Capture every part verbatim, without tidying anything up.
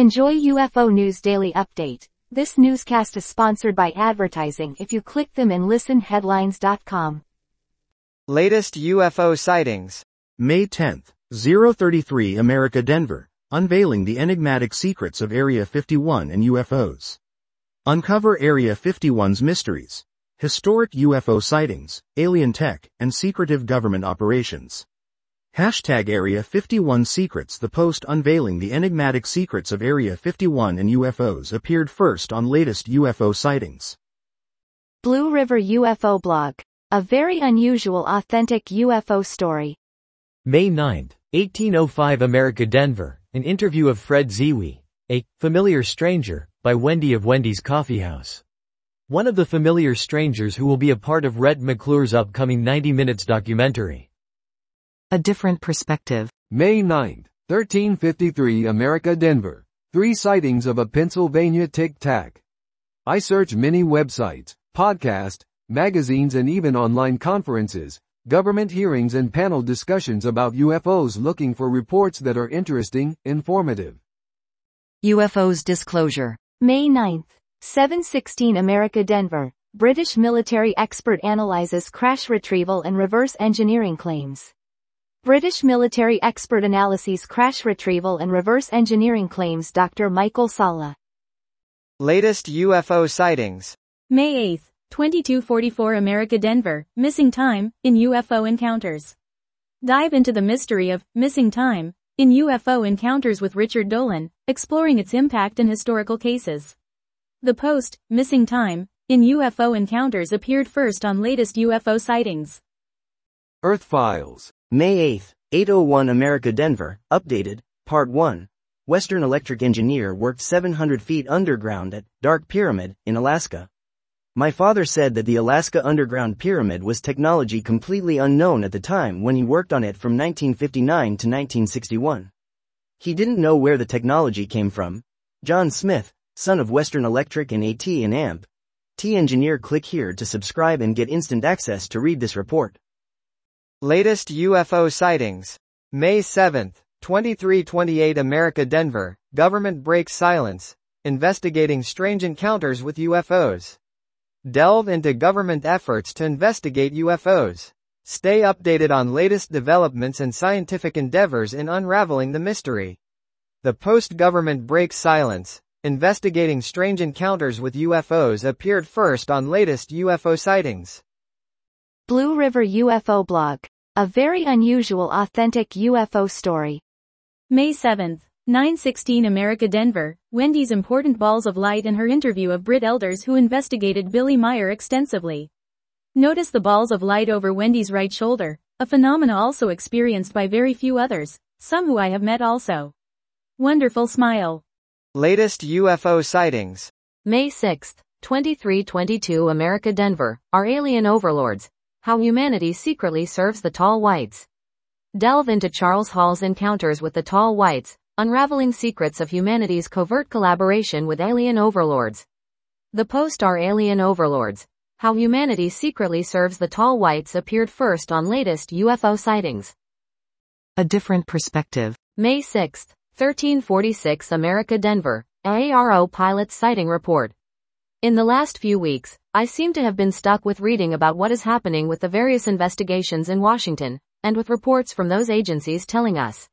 Enjoy U F O News Daily Update. This newscast is sponsored by advertising if you click them and listen headlines dot com. Latest U F O sightings. May tenth, zero thirty-three America Denver, unveiling the enigmatic secrets of Area fifty-one and U F Os. Uncover Area fifty-one's mysteries, historic U F O sightings, alien tech, and secretive government operations. Hashtag Area fifty-one Secrets. The post unveiling the enigmatic secrets of Area fifty-one and U F Os appeared first on latest U F O sightings. Blue River U F O Blog. A very unusual authentic U F O story. May ninth, eighteen oh five America Denver, an interview of Fred Zewi, a familiar stranger, by Wendy of Wendy's Coffee House. One of the familiar strangers who will be a part of Rhett McClure's upcoming ninety minutes documentary. A different perspective. May ninth, thirteen fifty-three America Denver. Three sightings of a Pennsylvania Tic Tac. I search many websites, podcasts, magazines and even online conferences, government hearings and panel discussions about U F Os looking for reports that are interesting, informative. U F Os disclosure. May ninth, seven sixteen America Denver. British military expert analyzes crash retrieval and reverse engineering claims. British military expert analyses crash retrieval and reverse engineering claims. Doctor Michael Salla. Latest U F O sightings. May eighth, twenty-two forty-four America Denver, missing time, in U F O encounters. Dive into the mystery of missing time, in U F O encounters with Richard Dolan, exploring its impact in historical cases. The post, Missing Time, in U F O encounters appeared first on latest U F O sightings. Earth Files. May eighth, eight oh one America Denver, updated, Part one. Western Electric engineer worked seven hundred feet underground at Dark Pyramid, in Alaska. My father said that the Alaska Underground Pyramid was technology completely unknown at the time when he worked on it from nineteen fifty-nine to nineteen sixty-one. He didn't know where the technology came from. John Smith, son of Western Electric and A T and A M P. Engineer. Click here to subscribe and get instant access to read this report. Latest U F O sightings. May seventh, twenty-three twenty-eight America Denver, government breaks silence, investigating strange encounters with U F Os. Delve into government efforts to investigate U F Os. Stay updated on latest developments and scientific endeavors in unraveling the mystery. The post-government breaks silence, investigating strange encounters with U F Os appeared first on latest U F O sightings. Blue River U F O Blog. A very unusual authentic U F O story. May seventh, nine sixteen America Denver, Wendy's important balls of light in her interview of Britt Elders who investigated Billy Meier extensively. Notice the balls of light over Wendy's right shoulder, a phenomena also experienced by very few others, some who I have met also. Wonderful smile. Latest U F O sightings. May sixth, twenty-three twenty-two America Denver, our alien overlords. How humanity secretly serves the tall whites. Delve into Charles Hall's encounters with the tall whites, unraveling secrets of humanity's covert collaboration with alien overlords. The post Our Alien Overlords. How humanity secretly serves the tall whites appeared first on latest U F O sightings. A different perspective. May sixth, thirteen forty-six America Denver, A R O pilot's sighting report. In the last few weeks, I seem to have been stuck with reading about what is happening with the various investigations in Washington, and with reports from those agencies telling us.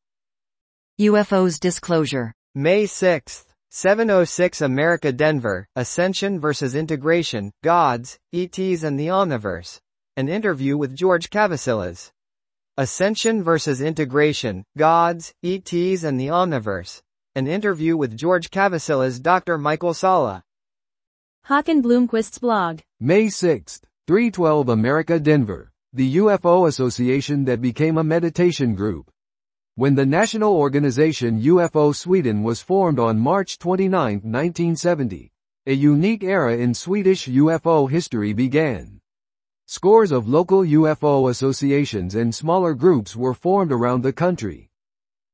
U F Os disclosure. May sixth, seven oh six America Denver, Ascension versus Integration, Gods, E Ts and the Omniverse. An interview with George Cavasilas. Ascension versus Integration, Gods, E Ts and the Omniverse. An interview with George Cavasilas. Doctor Michael Salla. Håkan Blomqvist's blog. May sixth, three twelve America Denver, the U F O association that became a meditation group. When the national organization U F O Sweden was formed on March twenty-ninth, nineteen seventy, a unique era in Swedish U F O history began. Scores of local U F O associations and smaller groups were formed around the country.